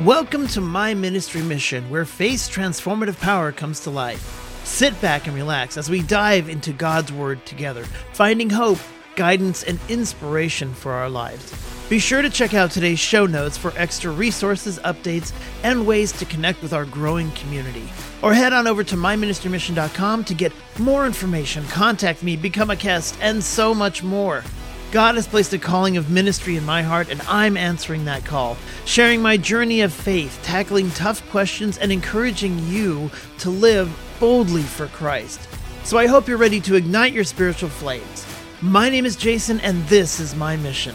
Welcome to My Ministry Mission, where faith's transformative power comes to life. Sit back and relax as we dive into God's Word together, finding hope, guidance, and inspiration for our lives. Be sure to check out today's show notes for extra resources, updates, and ways to connect with our growing community. Or head on over to myministrymission.com to get more information, contact me, become a guest, and so much more. God has placed a calling of ministry in my heart, and I'm answering that call, sharing my journey of faith, tackling tough questions, and encouraging you to live boldly for Christ. So I hope you're ready to ignite your spiritual flames. My name is Jason, and this is my mission.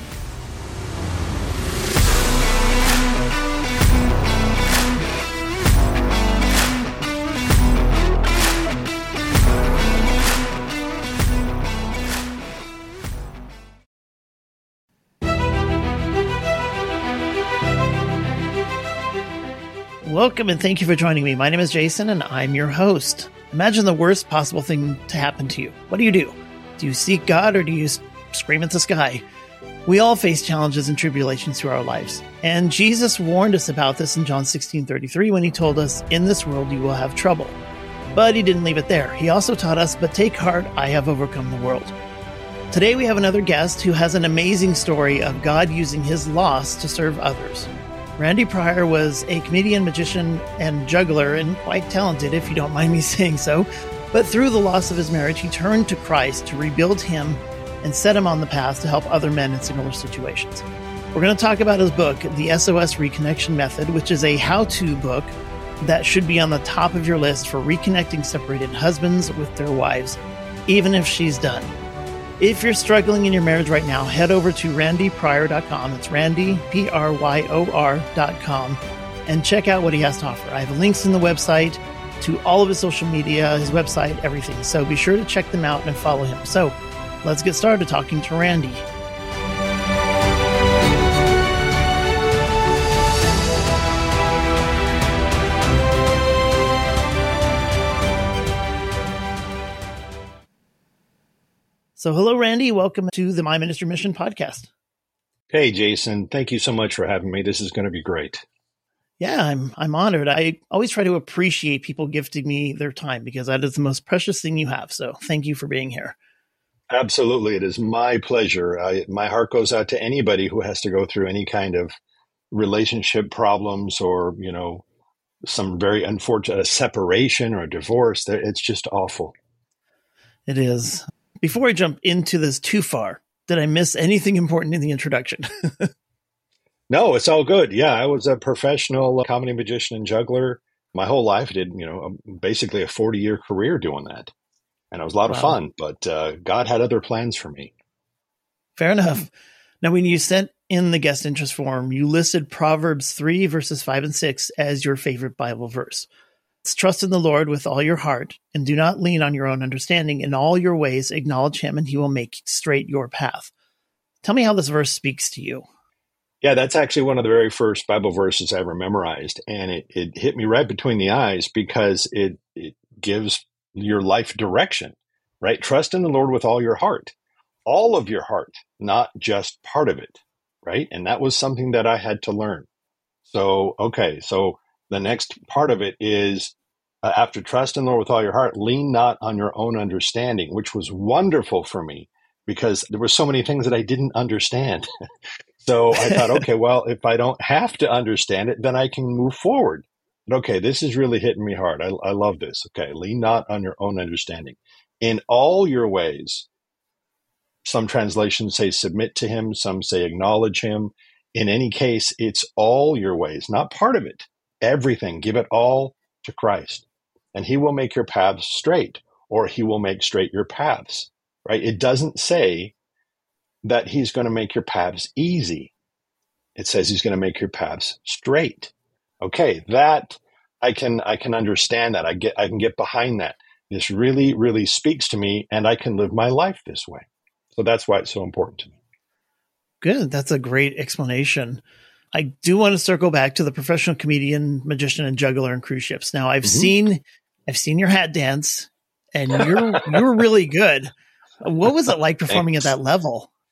Welcome and thank you for joining me. My name is Jason and I'm your host. Imagine the worst possible thing to happen to you. What do? Do you seek God or do you scream at the sky? We all face challenges and tribulations through our lives. And Jesus warned us about this in John 16:33 when he told us, "In this world you will have trouble." But he didn't leave it there. He also taught us, "But take heart, I have overcome the world." Today we have another guest who has an amazing story of God using his loss to serve others. Randy Pryor was a comedian, magician, and juggler, and quite talented, if you don't mind me saying so. But through the loss of his marriage, he turned to Christ to rebuild him and set him on the path to help other men in similar situations. We're going to talk about his book, The SOS Reconnection Method, which is a how-to book that should be on the top of your list for reconnecting separated husbands with their wives, even if she's done. If you're struggling in your marriage right now, head over to randypryor.com. It's randypryor.com and check out what he has to offer. I have links in the website to all of his social media, his website, everything. So be sure to check them out and follow him. So let's get started talking to Randy. So hello, Randy. Welcome to the My Ministry Mission podcast. Hey, Jason. Thank you so much for having me. This is going to be great. Yeah, I'm honored. I always try to appreciate people gifting me their time because that is the most precious thing you have. So thank you for being here. Absolutely. It is my pleasure. My heart goes out to anybody who has to go through any kind of relationship problems or, some very unfortunate separation or a divorce. It's just awful. It is. Before I jump into this too far, did I miss anything important in the introduction? No, it's all good. Yeah, I was a professional comedy magician and juggler. My whole life did, basically a 40-year career doing that. And it was a lot of fun, but God had other plans for me. Fair enough. Now, when you sent in the guest interest form, you listed Proverbs 3, verses 5 and 6 as your favorite Bible verse. Trust in the Lord with all your heart and do not lean on your own understanding. In all your ways, acknowledge him and he will make straight your path. Tell me how this verse speaks to you. Yeah, that's actually one of the very first Bible verses I ever memorized. And it hit me right between the eyes because it gives your life direction, right? Trust in the Lord with all your heart, all of your heart, not just part of it, right? And that was something that I had to learn. So the next part of it is after trust in the Lord with all your heart, lean not on your own understanding, which was wonderful for me because there were so many things that I didn't understand. So I thought, okay, well, if I don't have to understand it, then I can move forward. But okay, this is really hitting me hard. I love this. Okay, lean not on your own understanding. In all your ways, some translations say submit to him, some say acknowledge him. In any case, it's all your ways, not part of it. Everything, give it all to Christ, and he will make your paths straight, or he will make straight your paths, right? It doesn't say that he's going to make your paths easy. It says he's going to make your paths straight. Okay, that I can understand that. I can get behind that. This really, really speaks to me, and I can live my life this way. So that's why it's so important to me. Good. That's a great explanation. I do want to circle back to the professional comedian, magician, and juggler in cruise ships. Now, I've seen your hat dance, and you're really good. What was it like performing at that level?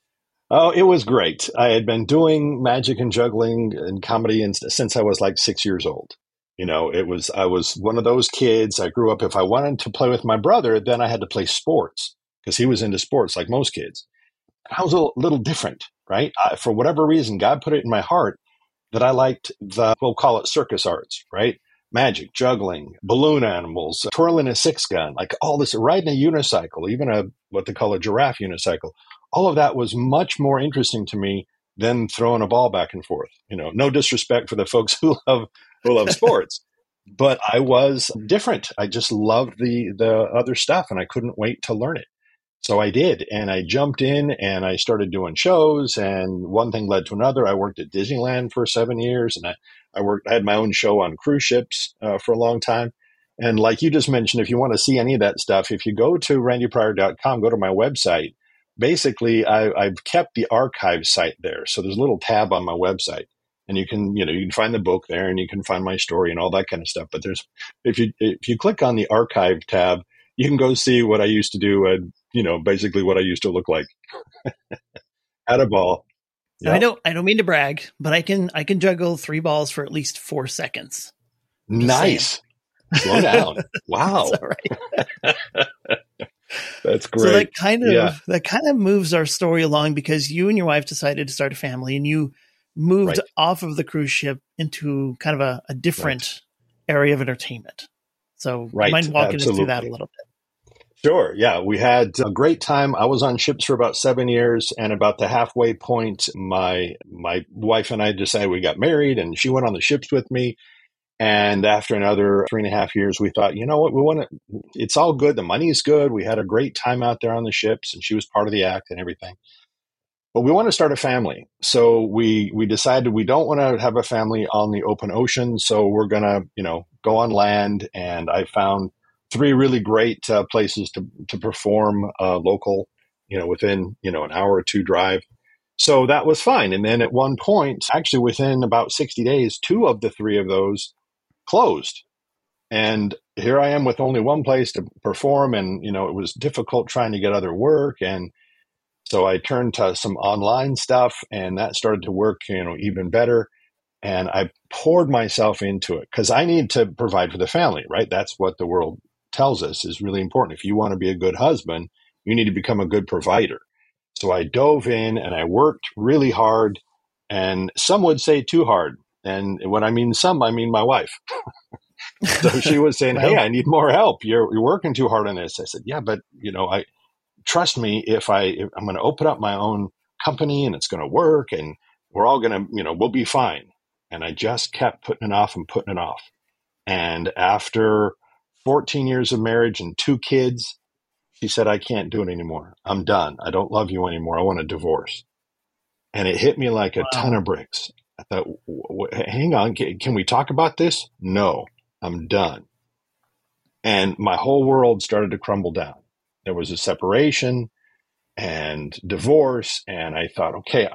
Oh, it was great. I had been doing magic and juggling and comedy since I was like 6 years old. I was one of those kids. I grew up, if I wanted to play with my brother, then I had to play sports because he was into sports like most kids. I was a little different, right? For whatever reason, God put it in my heart that I liked we'll call it circus arts, right? Magic, juggling, balloon animals, twirling a six gun, like all this, riding a unicycle, even what they call a giraffe unicycle. All of that was much more interesting to me than throwing a ball back and forth. No disrespect for the folks who love sports, but I was different. I just loved the other stuff, and I couldn't wait to learn it. So I did, and I jumped in and I started doing shows, and one thing led to another. I worked at Disneyland for 7 years, and I had my own show on cruise ships for a long time. And like you just mentioned, if you want to see any of that stuff, if you go to randypryor.com, go to my website. Basically, I've kept the archive site there. So there's a little tab on my website, and you can find the book there, and you can find my story and all that kind of stuff. But if you click on the archive tab, you can go see what I used to do and basically what I used to look like at a ball. Now, I don't mean to brag, but I can juggle 3 balls for at least 4 seconds. Nice. Slow down. Wow. That's all right. That's great. So that kind of moves our story along, because you and your wife decided to start a family, and you moved Right. off of the cruise ship into kind of a different area of entertainment. So Right. mind walking us through that Absolutely. a little bit? Sure. Yeah. We had a great time. I was on ships for about 7 years, and about the halfway point, my wife and I decided we got married, and she went on the ships with me. And after another 3.5 years, we thought, you know what, it's all good. The money's good. We had a great time out there on the ships, and she was part of the act and everything. But we want to start a family. So we decided we don't want to have a family on the open ocean. So we're going to, go on land. And I found 3 really great places to perform local, within, an hour or 2 drive. So that was fine. And then at one point, actually within about 60 days, 2 of the 3 of those closed. And here I am with only one place to perform. And, it was difficult trying to get other work. And so I turned to some online stuff, and that started to work, even better. And I poured myself into it because I need to provide for the family, right? That's what the world tells us is really important. If you want to be a good husband, you need to become a good provider. So I dove in and I worked really hard, and some would say too hard. And when I mean some, I mean my wife. So she was saying, Well, "Hey, I need more help. You're working too hard on this." I said, "Yeah, but I trust me. If I'm going to open up my own company, and it's going to work, and we're all going to, we'll be fine." And I just kept putting it off and putting it off. And after 14 years of marriage and 2 kids, she said, "I can't do it anymore. I'm done. I don't love you anymore. I want a divorce." And it hit me like a ton wow. of bricks. I thought, hang on, can we talk about this? No, I'm done. And my whole world started to crumble down. There was a separation and divorce. And I thought, okay,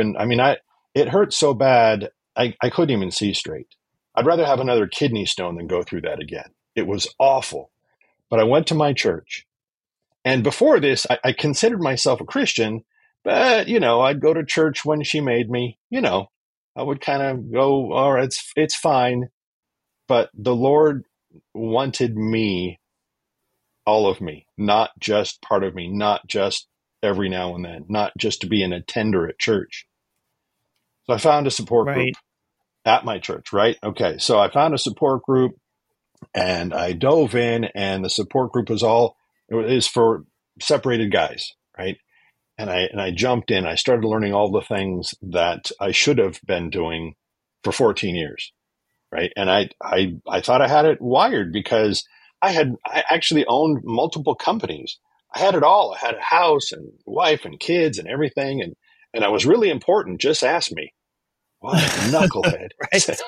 it hurt so bad, I couldn't even see straight. I'd rather have another kidney stone than go through that again. It was awful. But I went to my church. And before this, I considered myself a Christian, but, I'd go to church when she made me. I would kind of go, all right, it's fine. But the Lord wanted me, all of me, not just part of me, not just every now and then, not just to be an attender at church. So I found a support group Right. at my church, right? Okay. So I found a support group, and I dove in, and the support group is for separated guys, right? And I jumped in. I started learning all the things that I should have been doing for 14 years, right? And I thought I had it wired because I actually owned multiple companies. I had it all. I had a house and wife and kids and everything, and I was really important. Just ask me. What a knucklehead. Right.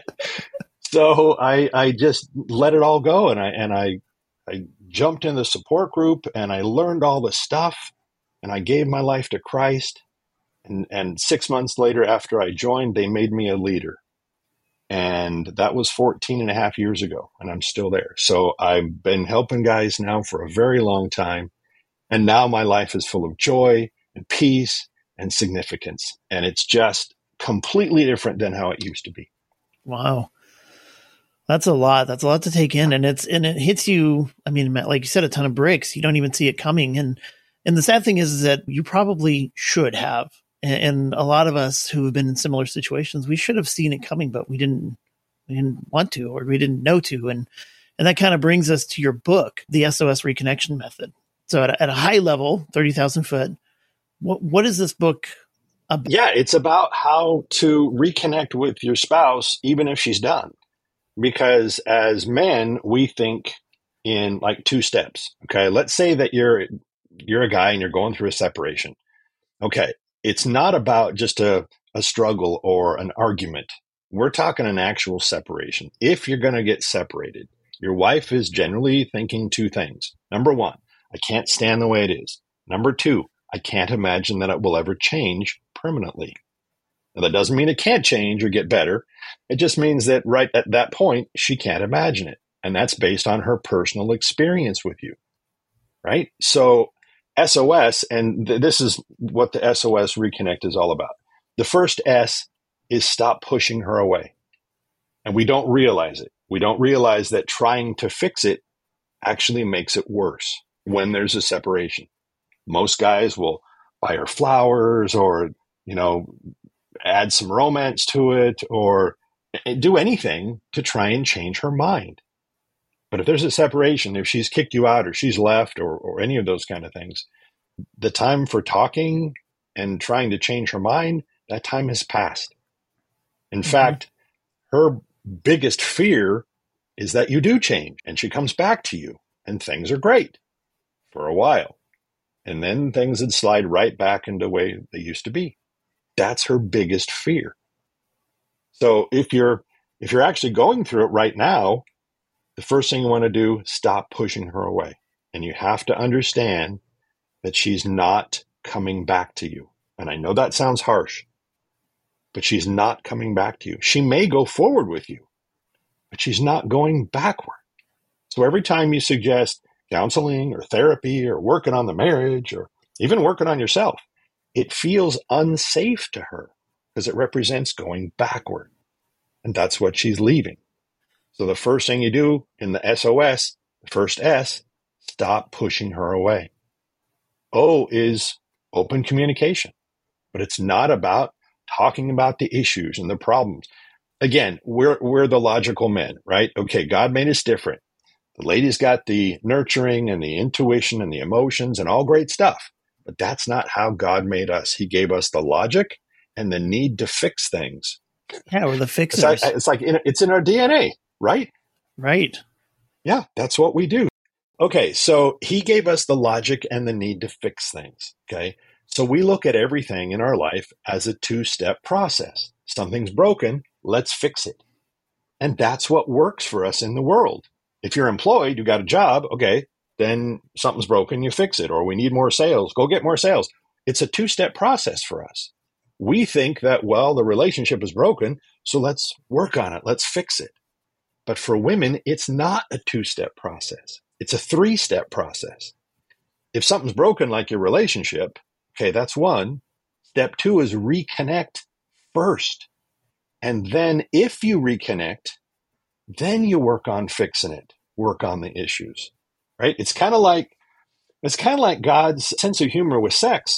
So I just let it all go, and I jumped in the support group, and I learned all the stuff, and I gave my life to Christ. And 6 months later, after I joined, they made me a leader. And that was 14 and a half years ago, and I'm still there. So I've been helping guys now for a very long time. And now my life is full of joy and peace and significance. And it's just completely different than how it used to be. Wow. That's a lot. That's a lot to take in. And it hits you. I mean, like you said, a ton of bricks. You don't even see it coming. And the sad thing is that you probably should have. And a lot of us who have been in similar situations, we should have seen it coming, but we didn't want to, or we didn't know to. And that kind of brings us to your book, The SOS Reconnection Method. So at a high level, 30,000 foot, what is this book about? Yeah, it's about how to reconnect with your spouse, even if she's done. Because as men, we think in like two steps. Okay. Let's say that you're a guy and you're going through a separation. Okay. It's not about just a struggle or an argument. We're talking an actual separation. If you're going to get separated, your wife is generally thinking two things. Number one, I can't stand the way it is. Number two, I can't imagine that it will ever change permanently. Now, that doesn't mean it can't change or get better. It just means that right at that point, she can't imagine it. And that's based on her personal experience with you, right? So SOS, and this is what the SOS Reconnect is all about. The first S is stop pushing her away. And we don't realize it. We don't realize that trying to fix it actually makes it worse when there's a separation. Most guys will buy her flowers or, add some romance to it or do anything to try and change her mind. But if there's a separation, if she's kicked you out or she's left or any of those kind of things, the time for talking and trying to change her mind, that time has passed. In fact, her biggest fear is that you do change and she comes back to you and things are great for a while. And then things would slide right back into the way they used to be. That's her biggest fear. So if you're actually going through it right now, the first thing you want to do, stop pushing her away. And you have to understand that she's not coming back to you. And I know that sounds harsh, but she's not coming back to you. She may go forward with you, but she's not going backward. So every time you suggest counseling or therapy or working on the marriage or even working on yourself, it feels unsafe to her because it represents going backward. And that's what she's leaving. So the first thing you do in the SOS, the first S, stop pushing her away. O is open communication, but it's not about talking about the issues and the problems. Again, we're the logical men, right? Okay, God made us different. The lady's got the nurturing and the intuition and the emotions and all great stuff. But that's not how God made us. He gave us the logic and the need to fix things. Yeah, we're the fixers. It's in our DNA, right? Right. Yeah, that's what we do. Okay, so he gave us the logic and the need to fix things, okay? So we look at everything in our life as a two-step process. Something's broken, let's fix it. And that's what works for us in the world. If you're employed, you got a job, okay, then something's broken, you fix it, or we need more sales, go get more sales. It's a two-step process for us. We think that, well, the relationship is broken, so let's work on it, let's fix it. But for women, it's not a two-step process. It's a three-step process. If something's broken, like your relationship, okay, that's one. Step two is reconnect first. And then if you reconnect, then you work on fixing it, work on the issues. Right? It's kind of like God's sense of humor with sex.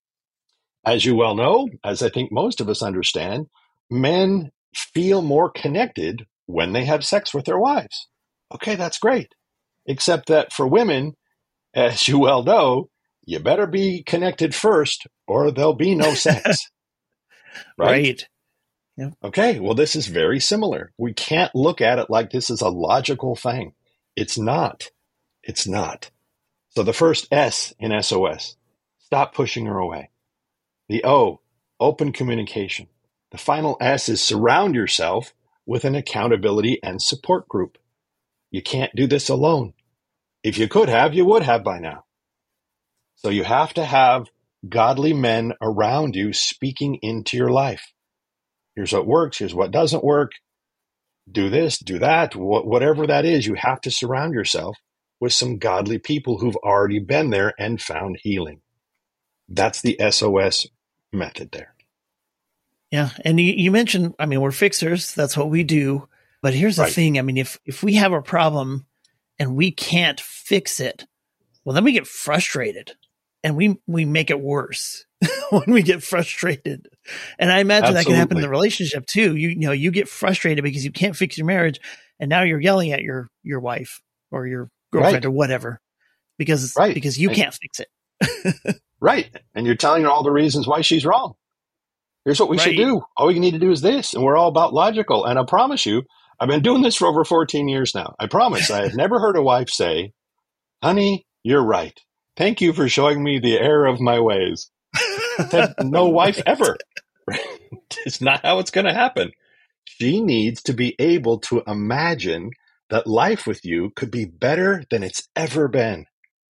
As you well know, as I think most of us understand, men feel more connected when they have sex with their wives. Okay, that's great. Except that for women, as you well know, you better be connected first or there'll be no sex. Right. Yeah. Okay, well, this is very similar. We can't look at it like this is a logical thing. It's not. It's not. So the first S in SOS, stop pushing her away. The O, open communication. The final S is surround yourself with an accountability and support group. You can't do this alone. If you could have, you would have by now. So you have to have godly men around you speaking into your life. Here's what works. Here's what doesn't work. Do this, do that, whatever that is. You have to surround yourself with some godly people who've already been there and found healing. That's the SOS method there. Yeah. And you mentioned, I mean, we're fixers. That's what we do. But here's the thing. I mean, if we have a problem and we can't fix it, well, then we get frustrated and we make it worse when we get frustrated. And I imagine that can happen in the relationship too. You know, you get frustrated because you can't fix your marriage and now you're yelling at your wife or your girlfriend or whatever because you can't fix it. Right. And you're telling her all the reasons why she's wrong. Here's what we should do. All you need to do is this. And we're all about logical. And I promise you, I've been doing this for over 14 years now. I promise I have never heard a wife say, honey, you're right. Thank you for showing me the error of my ways. No wife ever. It's not how it's going to happen. She needs to be able to imagine that life with you could be better than it's ever been.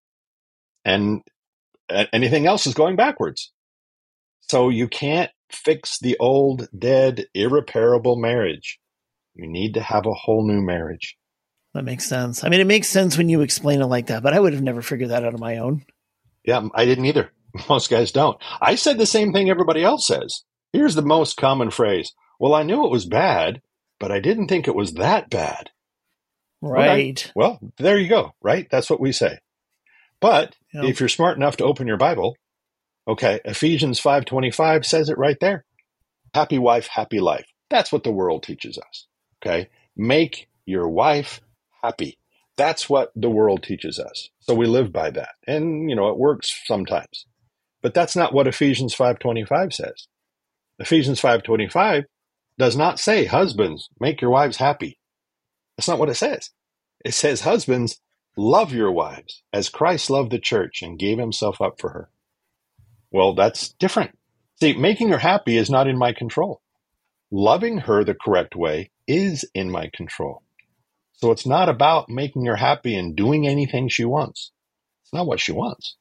And anything else is going backwards. So you can't fix the old, dead, irreparable marriage. You need to have a whole new marriage. That makes sense. I mean, it makes sense when you explain it like that, but I would have never figured that out on my own. Yeah, I didn't either. Most guys don't. I said the same thing everybody else says. Here's the most common phrase. Well, I knew it was bad, but I didn't think it was that bad. Right. Okay. Well, there you go, right? That's what we say. But if you're smart enough to open your Bible, okay, Ephesians 5:25 says it right there. Happy wife, happy life. That's what the world teaches us. Okay. Make your wife happy. That's what the world teaches us. So we live by that. And, it works sometimes. But that's not what Ephesians 5:25 says. Ephesians 5:25 does not say, husbands, make your wives happy. That's not what it says. It says, husbands, love your wives as Christ loved the church and gave himself up for her. Well, that's different. See, making her happy is not in my control. Loving her the correct way is in my control. So it's not about making her happy and doing anything she wants. It's not what she wants.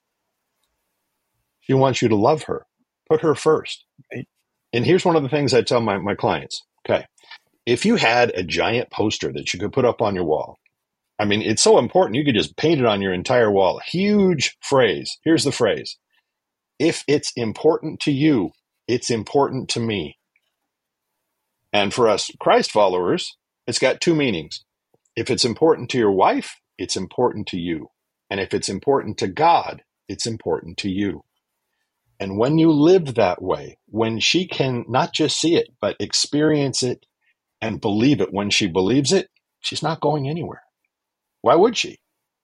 She wants you to love her. Put her first. Right? And here's one of the things I tell my clients. Okay. If you had a giant poster that you could put up on your wall, I mean, it's so important, you could just paint it on your entire wall. Huge phrase. Here's the phrase. If it's important to you, it's important to me. And for us Christ followers, it's got two meanings. If it's important to your wife, it's important to you. And if it's important to God, it's important to you. And when you live that way, when she can not just see it, but experience it and believe it, when she believes it, she's not going anywhere. Why would she?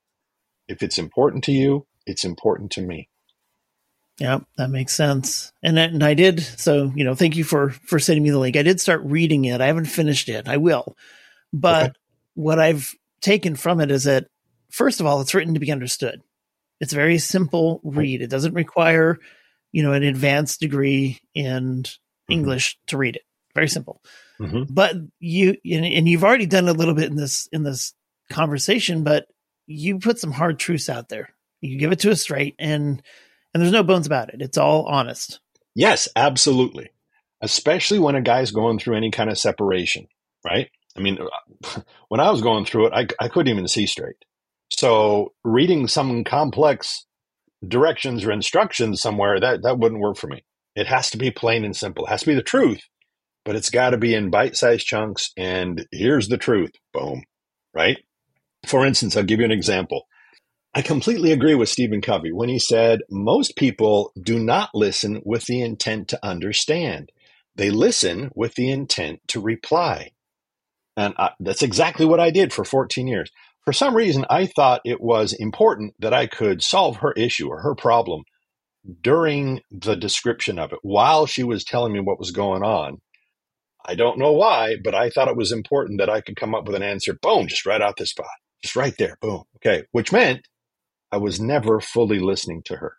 If it's important to you, it's important to me. Yeah, that makes sense. And I did. So, thank you for sending me the link. I did start reading it. I haven't finished it. I will. But what I've taken from it is that, first of all, it's written to be understood. It's a very simple read. It doesn't require, an advanced degree in English to read it. Very simple. Mm-hmm. But you've already done a little bit in this conversation, but you put some hard truths out there. You give it to us straight, and there's no bones about it. It's all honest. Yes, absolutely. Especially when a guy's going through any kind of separation, right? I mean, when I was going through it, I couldn't even see straight. So reading some complex directions or instructions somewhere, that wouldn't work for me. It has to be plain and simple. It has to be the truth, but it's got to be in bite-sized chunks. And here's the truth. Boom. Right? For instance, I'll give you an example. I completely agree with Stephen Covey when he said, most people do not listen with the intent to understand. They listen with the intent to reply. And that's exactly what I did for 14 years. For some reason, I thought it was important that I could solve her issue or her problem during the description of it while she was telling me what was going on. I don't know why, but I thought it was important that I could come up with an answer. Boom, just right out the spot. Just right there. Boom. Okay. Which meant I was never fully listening to her.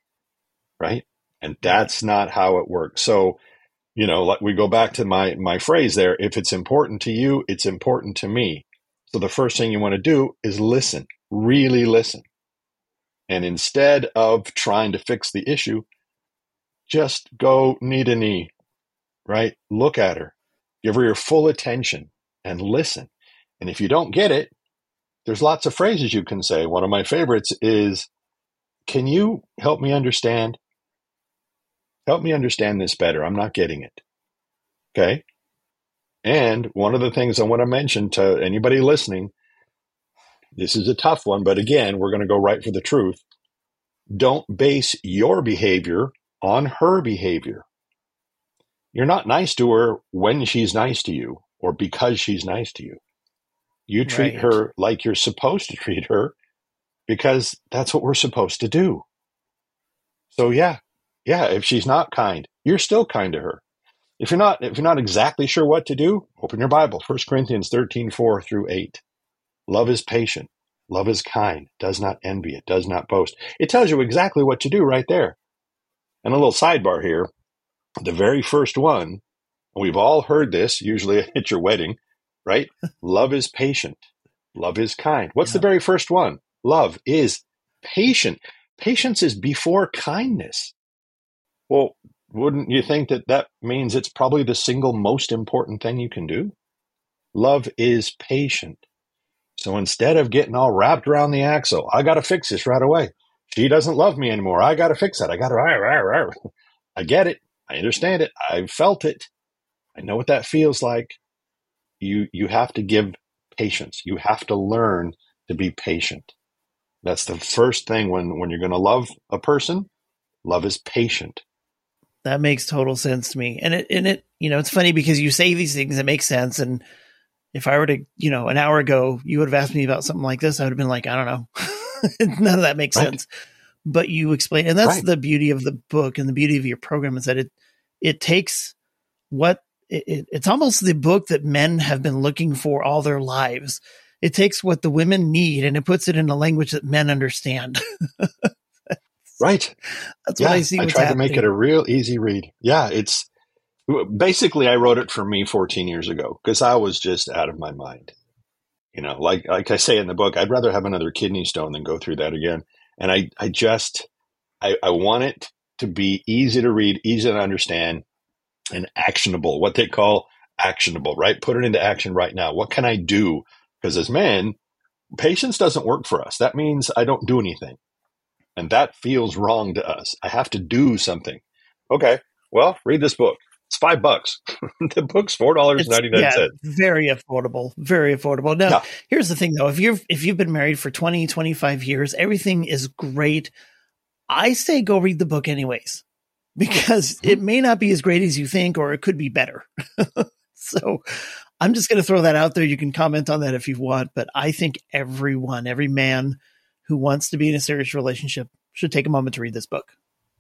Right. And that's not how it works. So, like we go back to my phrase there. If it's important to you, it's important to me. So the first thing you want to do is listen, really listen. And instead of trying to fix the issue, just go knee to knee, right? Look at her, give her your full attention and listen. And if you don't get it, there's lots of phrases you can say. One of my favorites is, can you help me understand? Help me understand this better. I'm not getting it. Okay. And one of the things I want to mention to anybody listening, this is a tough one, but again, we're going to go right for the truth. Don't base your behavior on her behavior. You're not nice to her when she's nice to you or because she's nice to you. You treat Right. her like you're supposed to treat her because that's what we're supposed to do. So yeah, if she's not kind, you're still kind to her. If you're not exactly sure what to do, open your Bible, 1 Corinthians 13:4-8. Love is patient. Love is kind, does not envy, it does not boast. It tells you exactly what to do right there. And a little sidebar here, the very first one, we've all heard this, usually at your wedding, right? Love is patient. Love is kind. What's the very first one? Love is patient. Patience is before kindness. Well, wouldn't you think that means it's probably the single most important thing you can do? Love is patient. So instead of getting all wrapped around the axle, I got to fix this right away. She doesn't love me anymore. I got to fix that. I get it. I understand it. I've felt it. I know what that feels like. You have to give patience. You have to learn to be patient. That's the first thing when you're going to love a person. Love is patient. That makes total sense to me. And it, it's funny because you say these things, it makes sense. And if I were to, an hour ago, you would have asked me about something like this, I would have been like, I don't know. None of that makes sense. But you explain, and that's the beauty of the book and the beauty of your program is that it takes it's almost the book that men have been looking for all their lives. It takes what the women need and it puts it in a language that men understand. Right. That's what I see. I tried to make it a real easy read. Yeah. It's basically, I wrote it for me 14 years ago because I was just out of my mind. Like I say in the book, I'd rather have another kidney stone than go through that again. And I want it to be easy to read, easy to understand, and actionable, what they call actionable, right? Put it into action right now. What can I do? Because as men, patience doesn't work for us. That means I don't do anything. And that feels wrong to us. I have to do something. Okay, well, read this book. It's $5. The book's $4.99. Yeah, very affordable. Very affordable. Now, Here's the thing though. If you've been married for 20, 25 years, everything is great. I say go read the book anyways, because it may not be as great as you think, or it could be better. So I'm just going to throw that out there. You can comment on that if you want, but I think every man who wants to be in a serious relationship should take a moment to read this book.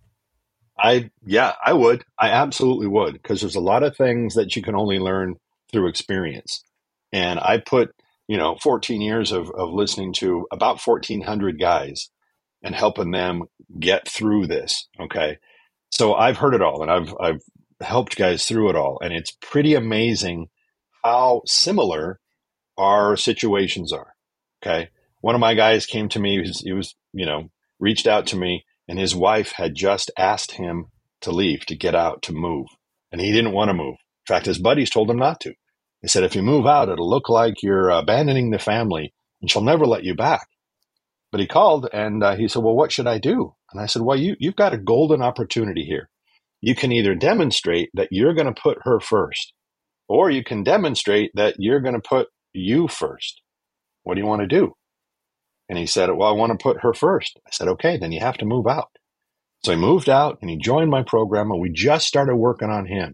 I would. I absolutely would, because there's a lot of things that you can only learn through experience. And I put, 14 years of listening to about 1,400 guys and helping them get through this. Okay. So I've heard it all and I've helped guys through it all. And it's pretty amazing how similar our situations are. Okay. One of my guys came to me, he was, reached out to me, and his wife had just asked him to leave, to get out, to move. And he didn't want to move. In fact, his buddies told him not to. They said, if you move out, it'll look like you're abandoning the family and she'll never let you back. But he called and he said, well, what should I do? And I said, well, you've got a golden opportunity here. You can either demonstrate that you're going to put her first, or you can demonstrate that you're going to put you first. What do you want to do? And he said, well, I want to put her first. I said, okay, then you have to move out. So he moved out and he joined my program, and we just started working on him.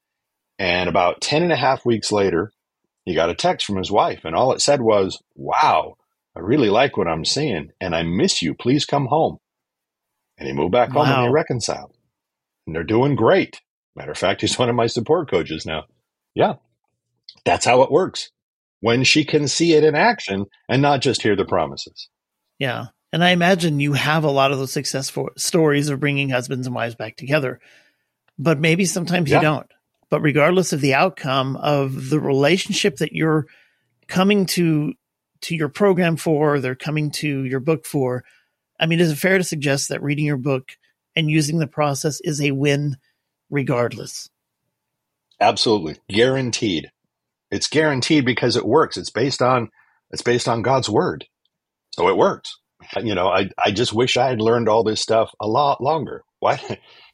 And about 10 and a half weeks later, he got a text from his wife, and all it said was, wow, I really like what I'm seeing, and I miss you. Please come home. And he moved back home and they reconciled. And they're doing great. Matter of fact, he's one of my support coaches now. Yeah, that's how it works. When she can see it in action and not just hear the promises. Yeah. And I imagine you have a lot of those successful stories of bringing husbands and wives back together, but maybe sometimes you don't. But regardless of the outcome of the relationship that you're coming to your program for, they're coming to your book for, I mean, is it fair to suggest that reading your book and using the process is a win regardless? Absolutely. Guaranteed. It's guaranteed because it works. It's based on God's word. So it works. I just wish I had learned all this stuff a lot longer. Why?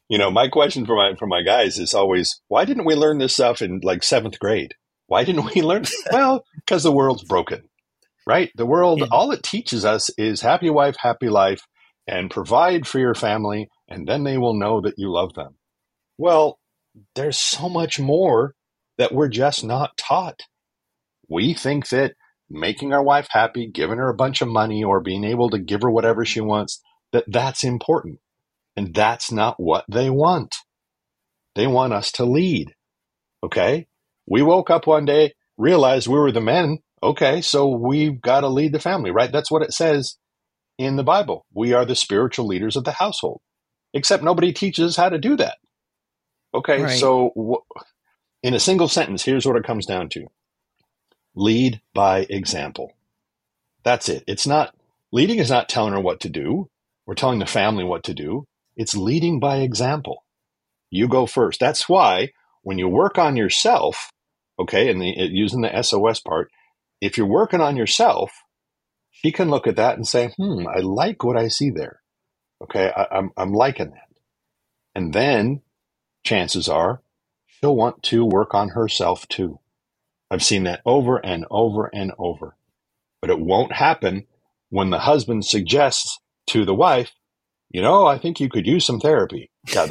My question for my guys is always, why didn't we learn this stuff in like seventh grade? Why didn't we learn? Well, because the world's broken, right? The world, Yeah. all it teaches us is happy wife, happy life, and provide for your family, and then they will know that you love them. Well, there's so much more that we're just not taught. We think that making our wife happy, giving her a bunch of money, or being able to give her whatever she wants, that's important. And that's not what they want. They want us to lead. Okay? We woke up one day, realized we were the men. Okay, so we've got to lead the family, right? That's what it says in the Bible. We are the spiritual leaders of the household. Except nobody teaches us how to do that. Okay, Right. so in a single sentence, here's what it comes down to. Lead by example. That's it. Leading is not telling her what to do. We're telling the family what to do. It's leading by example. You go first. That's why when you work on yourself, okay, and using the SOS part, if you're working on yourself, she can look at that and say, I like what I see there. Okay, I'm liking that. And then chances are she'll want to work on herself too. I've seen that over and over and over. But it won't happen when the husband suggests to the wife, I think you could use some therapy. Yeah,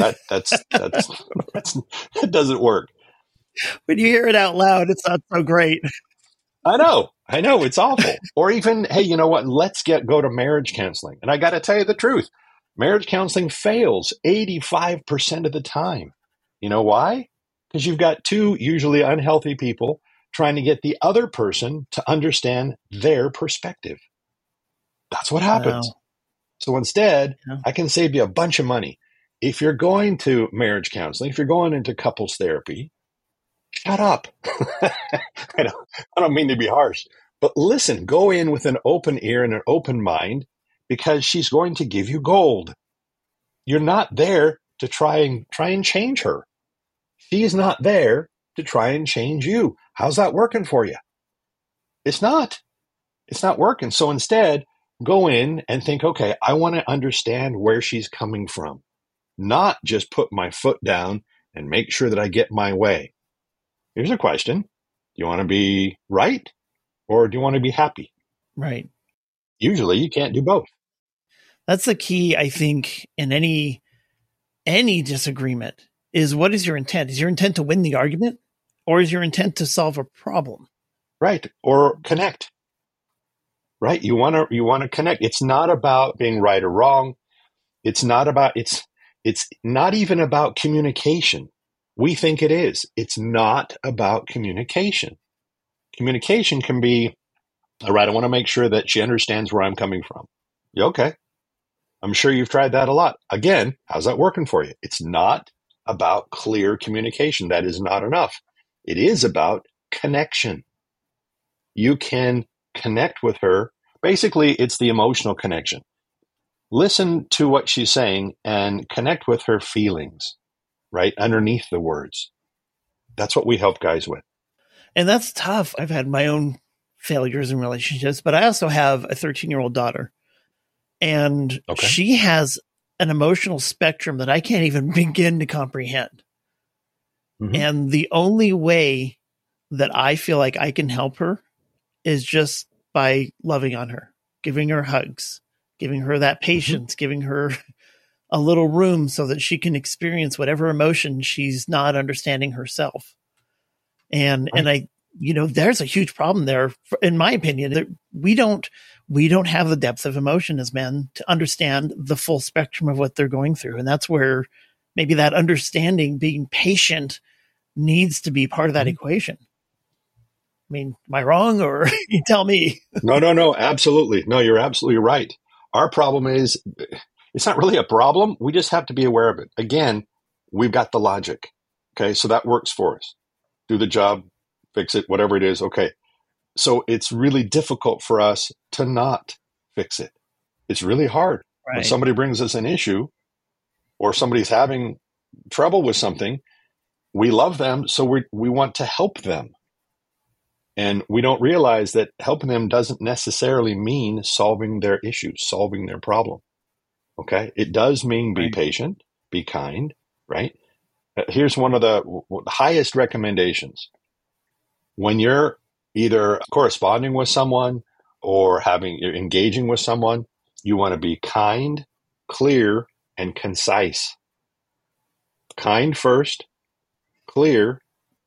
that doesn't work. When you hear it out loud, it's not so great. I know, it's awful. Or even, hey, you know what? Let's go to marriage counseling. And I got to tell you the truth. Marriage counseling fails 85% of the time. You know why? Because you've got two usually unhealthy people trying to get the other person to understand their perspective. That's what happens. Wow. So instead, I can save you a bunch of money. If you're going to marriage counseling, if you're going into couples therapy, shut up. I don't mean to be harsh, but listen, go in with an open ear and an open mind, because she's going to give you gold. You're not there to try and change her. She's not there to try and change you. How's that working for you? It's not working. So instead, go in and think, okay, I want to understand where she's coming from, not just put my foot down and make sure that I get my way. Here's a question. Do you want to be right, or do you want to be happy? Right. Usually you can't do both. That's the key, I think, in any disagreement is, what is your intent? Is your intent to win the argument, or is your intent to solve a problem? Right. Or connect. Right. You want to connect. It's not about being right or wrong. It's not even about communication. We think it is. It's not about communication. Communication can be, all right, I want to make sure that she understands where I'm coming from. Yeah, okay. I'm sure you've tried that a lot. Again, how's that working for you? It's not about clear communication. That is not enough. It is about connection. You can connect with her. Basically, it's the emotional connection. Listen to what she's saying and connect with her feelings, right? Underneath the words. That's what we help guys with. And that's tough. I've had my own failures in relationships, but I also have a 13-year-old daughter, and she has an emotional spectrum that I can't even begin to comprehend. Mm-hmm. And the only way that I feel like I can help her is just by loving on her, giving her hugs, giving her that patience, giving her a little room so that she can experience whatever emotion she's not understanding herself. And I, there's a huge problem there, in my opinion, that we don't have the depth of emotion as men to understand the full spectrum of what they're going through. And that's where maybe that understanding, being patient, needs to be part of that equation. I mean, am I wrong, or you tell me? No, absolutely. No, you're absolutely right. Our problem is, it's not really a problem. We just have to be aware of it. Again, we've got the logic. Okay. So that works for us. Do the job, fix it, whatever it is. Okay. So it's really difficult for us to not fix it. It's really hard. Right. When somebody brings us an issue, or somebody's having trouble with something, we love them. So we want to help them. And we don't realize that helping them doesn't necessarily mean solving their issues, solving their problem. Okay. It does mean be patient, be kind, right? Here's one of the highest recommendations. When you're either corresponding with someone or engaging with someone, you want to be kind, clear, and concise. Kind first, clear,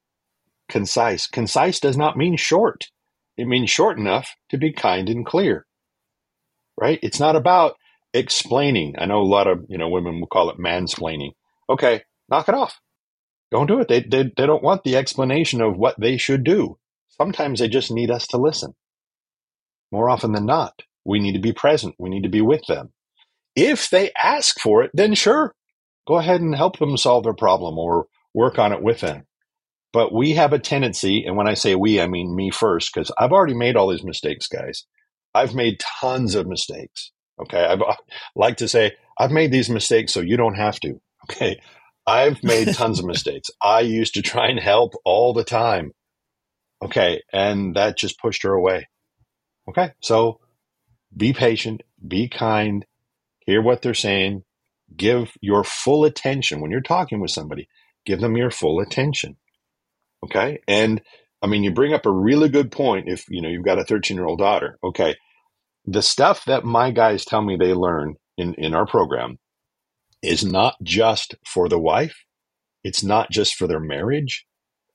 concise. Concise does not mean short. It means short enough to be kind and clear, right? It's not about explaining. I know a lot of women will call it mansplaining. Okay, knock it off. Don't do it. They don't want the explanation of what they should do. Sometimes they just need us to listen. More often than not, we need to be present. We need to be with them. If they ask for it, then sure, go ahead and help them solve their problem or work on it with them. But we have a tendency, and when I say we, I mean me first, because I've already made all these mistakes, guys. I've made tons of mistakes. Okay. I like to say, I've made these mistakes so you don't have to. Okay. I've made tons of mistakes. I used to try and help all the time. Okay. And that just pushed her away. Okay. So be patient, be kind, hear what they're saying, give your full attention. When you're talking with somebody, give them your full attention. Okay. And I mean, you bring up a really good point if, you've got a 13-year-old daughter. Okay. The stuff that my guys tell me they learn in our program is not just for the wife. It's not just for their marriage.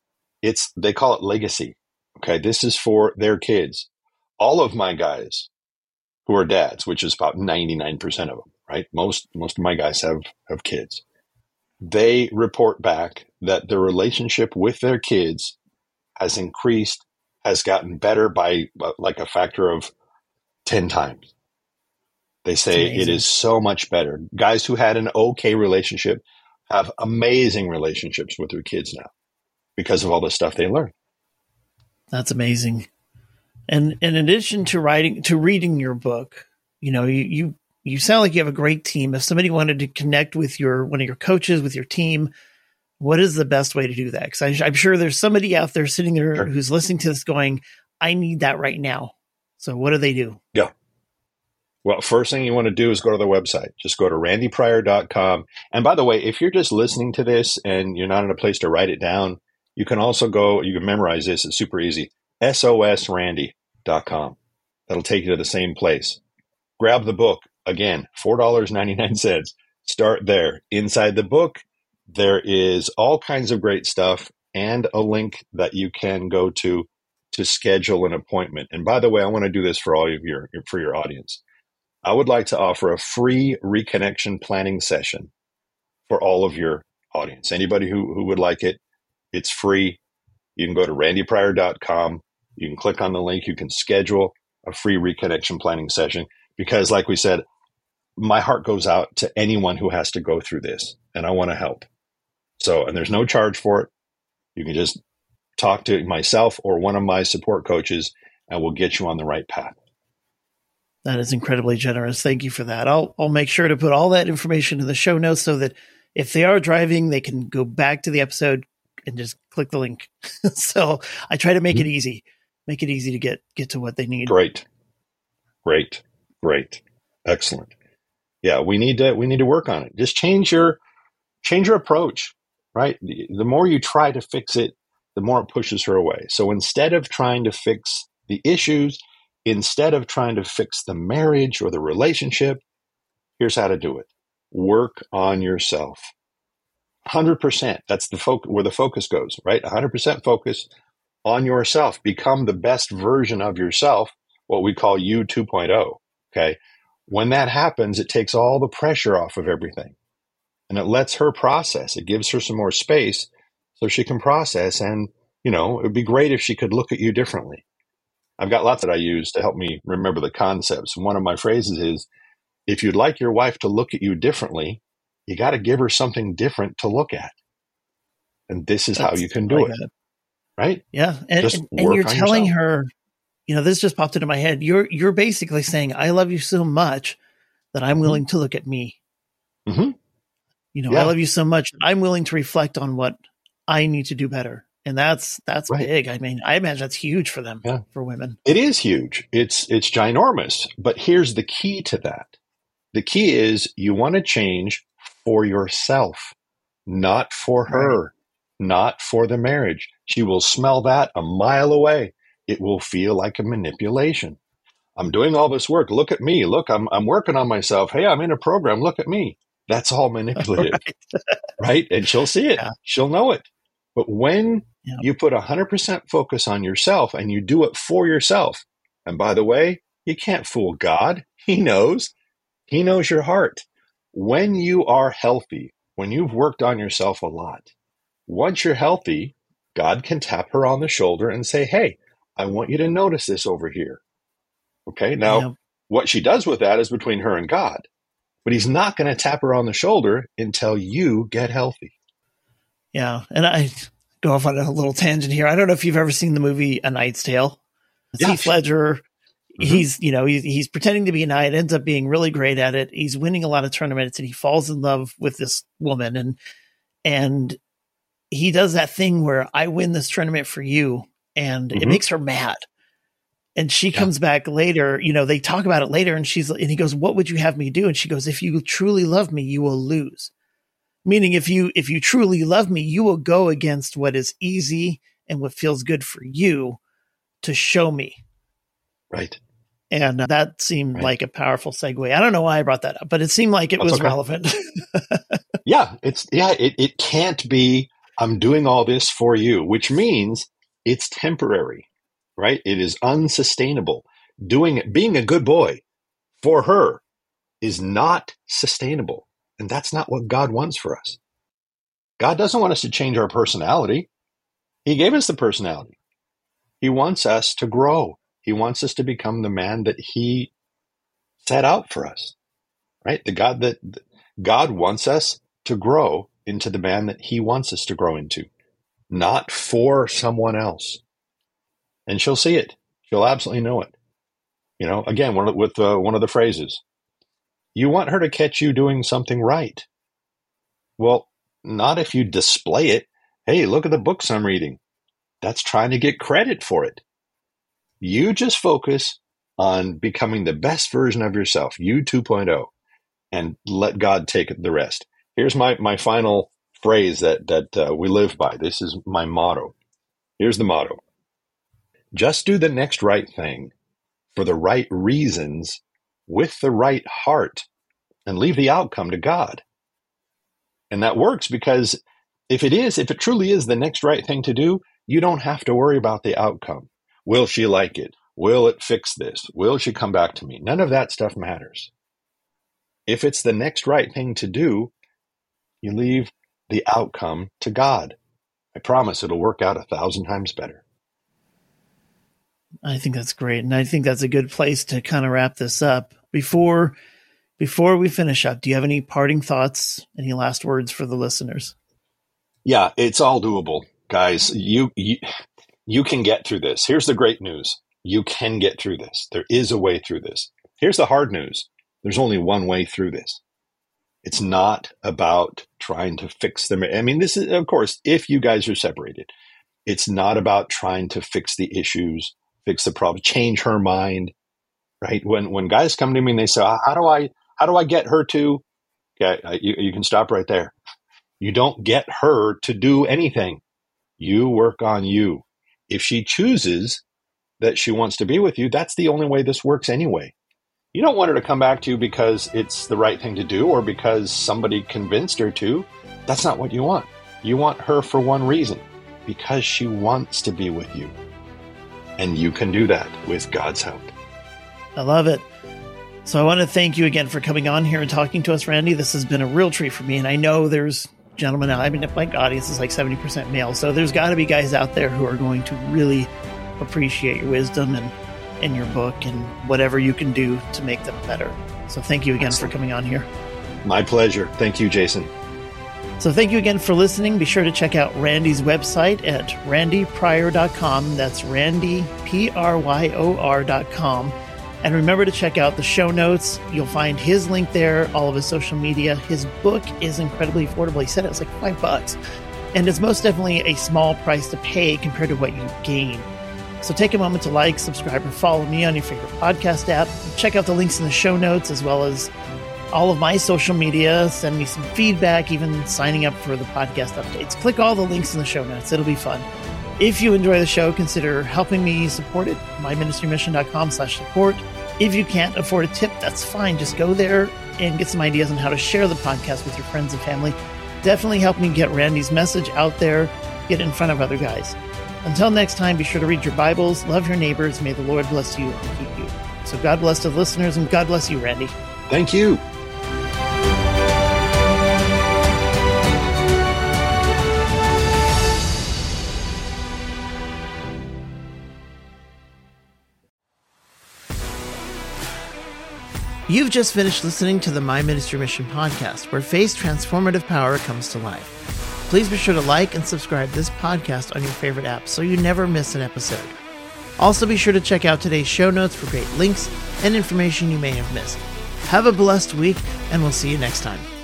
They call it legacy. Okay. This is for their kids. All of my guys who are dads, which is about 99% of them, right? Most of my guys have kids. They report back that their relationship with their kids has increased, has gotten better by like a factor of 10 times. They say it is so much better. Guys who had an okay relationship have amazing relationships with their kids now because of all the stuff they learned. That's amazing. And in addition to reading your book, you sound like you have a great team. If somebody wanted to connect with one of your coaches, with your team, what is the best way to do that? Because I'm sure there's somebody out there sitting there Sure. who's listening to this going, I need that right now. So what do they do? Yeah. Well, first thing you want to do is go to the website. Just go to randypryor.com. And by the way, if you're just listening to this and you're not in a place to write it down, you can also you can memorize this. It's super easy. SOSrandy.com. That'll take you to the same place. Grab the book. Again, $4.99. Start there. Inside the book, there is all kinds of great stuff and a link that you can go to schedule an appointment. And by the way, I want to do this for all of your audience. I would like to offer a free reconnection planning session for all of your audience. Anybody who would like it, it's free. You can go to randypryor.com. You can click on the link. You can schedule a free reconnection planning session because, like we said, my heart goes out to anyone who has to go through this, and I want to help. So, and there's no charge for it. You can just talk to myself or one of my support coaches, and we'll get you on the right path. That is incredibly generous. Thank you for that. I'll make sure to put all that information in the show notes so that if they are driving, they can go back to the episode and just click the link. So I try to make it easy to get to what they need. Great. Excellent. Yeah, we need to work on it. Just change your approach, right? The more you try to fix it, the more it pushes her away. So instead of trying to fix the issues, instead of trying to fix the marriage or the relationship, here's how to do it. Work on yourself. 100%. That's where the focus goes, right? 100% focus on yourself. Become the best version of yourself, what we call you 2.0. Okay. When that happens, it takes all the pressure off of everything and it lets her process. It gives her some more space so she can process. And, it would be great if she could look at you differently. I've got lots that I use to help me remember the concepts. One of my phrases is, if you'd like your wife to look at you differently, you got to give her something different to look at. And this is how you can do it. Right? Yeah. And you're telling her, this just popped into my head. You're basically saying, I love you so much that I'm willing to look at me. Mm-hmm. I love you so much. I'm willing to reflect on what I need to do better. And that's right. Big. I mean, I imagine that's huge for them, for women. It is huge. It's ginormous. But here's the key to that. The key is you want to change for yourself, not for her, not for the marriage. She will smell that a mile away. It will feel like a manipulation. I'm doing all this work. Look at me. Look, I'm working on myself. Hey, I'm in a program. Look at me. That's all manipulative, right? And she'll see it. Yeah. She'll know it. But when you put 100% focus on yourself and you do it for yourself, and by the way, you can't fool God. He knows. He knows your heart. When you are healthy, when you've worked on yourself a lot, once you're healthy, God can tap her on the shoulder and say, hey, I want you to notice this over here. Okay. Now, what she does with that is between her and God, but he's not going to tap her on the shoulder until you get healthy. Yeah. And I go off on a little tangent here. I don't know if you've ever seen the movie A Knight's Tale. Heath Ledger. Mm-hmm. He's pretending to be a knight, ends up being really great at it. He's winning a lot of tournaments and he falls in love with this woman. And he does that thing where I win this tournament for you. And it makes her mad. And she comes back later, they talk about it later and he goes, what would you have me do? And she goes, if you truly love me, you will lose. Meaning if you truly love me, you will go against what is easy and what feels good for you to show me. Right. And that seemed like a powerful segue. I don't know why I brought that up, but it seemed like it was relevant. It can't be, I'm doing all this for you, which means it's temporary. Right? It is unsustainable. Being a good boy for her is not sustainable. And that's not what God wants for us. God doesn't want us to change our personality. He gave us the personality. He wants us to grow. He wants us to become the man that he set out for us. Right? God wants us to grow into the man that he wants us to grow into, not for someone else. And she'll see it. She'll absolutely know it. Again, with one of the phrases, you want her to catch you doing something right. Well, not if you display it. Hey, look at the books I'm reading. That's trying to get credit for it. You just focus on becoming the best version of yourself, you 2.0, and let God take the rest. Here's my final phrase that we live by. This is my motto. Here's the motto. Just do the next right thing for the right reasons with the right heart and leave the outcome to God. And that works because if it truly is the next right thing to do, you don't have to worry about the outcome. Will she like it? Will it fix this? Will she come back to me? None of that stuff matters. If it's the next right thing to do, you leave the outcome to God. I promise it'll work out 1,000 times better. I think that's great. And I think that's a good place to kind of wrap this up. Before we finish up, do you have any parting thoughts, any last words for the listeners? Yeah, it's all doable, guys. You can get through this. Here's the great news. You can get through this. There is a way through this. Here's the hard news. There's only one way through this. It's not about trying to fix them. I mean, this is, of course, if you guys are separated, it's not about trying to fix the issues, fix the problem, change her mind, right? When guys come to me and they say, how do I get her to, you can stop right there. You don't get her to do anything. You work on you. If she chooses that she wants to be with you, that's the only way this works anyway. You don't want her to come back to you because it's the right thing to do or because somebody convinced her to. That's not what you want. You want her for one reason, because she wants to be with you. And you can do that with God's help. I love it. So I want to thank you again for coming on here and talking to us, Randy. This has been a real treat for me. And I know there's gentlemen, I mean, my audience is like 70% male. So there's got to be guys out there who are going to really appreciate your wisdom and your book and whatever you can do to make them better. So thank you again for coming on here. My pleasure. Thank you, Jason. So thank you again for listening. Be sure to check out Randy's website at randypryor.com. That's randypryor.com. And remember to check out the show notes. You'll find his link there, all of his social media. His book is incredibly affordable. He said it was like $5. And it's most definitely a small price to pay compared to what you gain. So take a moment to like, subscribe, or follow me on your favorite podcast app. Check out the links in the show notes as well as all of my social media, send me some feedback, even signing up for the podcast updates. Click all the links in the show notes. It'll be fun. If you enjoy the show, consider helping me support it. myministrymission.com/support. If you can't afford a tip, that's fine. Just go there and get some ideas on how to share the podcast with your friends and family. Definitely help me get Randy's message out there, get it in front of other guys. Until next time, be sure to read your Bibles, love your neighbors. May the Lord bless you and keep you. So God bless to the listeners, and God bless you, Randy. Thank you. You've just finished listening to the My Ministry Mission podcast, where faith's transformative power comes to life. Please be sure to like and subscribe this podcast on your favorite app so you never miss an episode. Also be sure to check out today's show notes for great links and information you may have missed. Have a blessed week, and we'll see you next time.